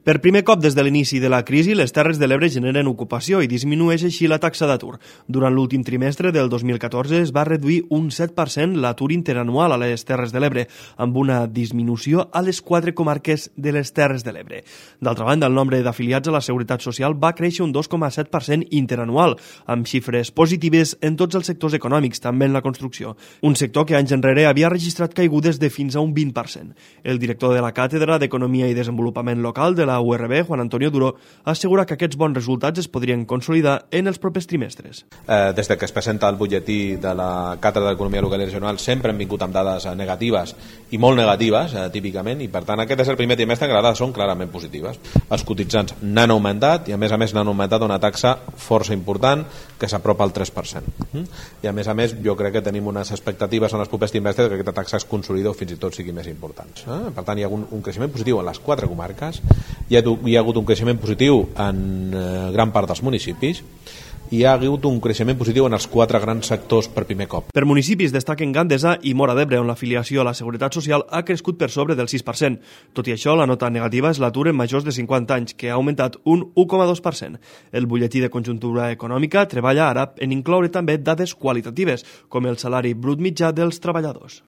Per primer cop des de l'inici de la crisi, les Terres de l'Ebre generen ocupació i disminueix així la taxa d'atur. Durant l'últim trimestre del 2014 es va reduir un 7% l'atur interanual a les Terres de l'Ebre, amb una disminució a les 4 comarques de les Terres de l'Ebre. D'altra banda, el nombre d'afiliats a la Seguretat Social va créixer un 2,7% interanual, amb xifres positives en tots els sectors econòmics, també en la construcció. Un sector que anys enrere havia registrat caigudes de fins a un 20%. El director de la Càtedra d'Economia i Desenvolupament Local de la URB, Juan Antonio Duró, assegura que aquests bons resultats es podrien consolidar en els propers trimestres. Des que es presenta el butlletí de la Càtedra d'Economia Local i Regional sempre hem vingut amb dades negatives i molt negatives, típicament, i per tant aquest és el primer trimestre que les dades són clarament positives. Els cotitzants n'han augmentat i a més n'han augmentat una taxa força important que s'apropa al 3%. I a més jo crec que tenim unes expectatives en els propers trimestres que aquesta taxa es consolida o fins i tot sigui més important. Per tant hi ha un creixement positiu en les 4 comarques, hi ha hagut un creixement positiu en gran part dels municipis i hi ha hagut un creixement positiu en els 4 grans sectors per primer cop. Per municipis destaquen Gandesa i Móra d'Ebre, on l'afiliació a la Seguretat Social ha crescut per sobre del 6%. Tot i això, la nota negativa és l'atur en majors de 50 anys, que ha augmentat un 1,2%. El butlletí de conjuntura econòmica treballa ara en incloure també dades qualitatives, com el salari brut mitjà dels treballadors.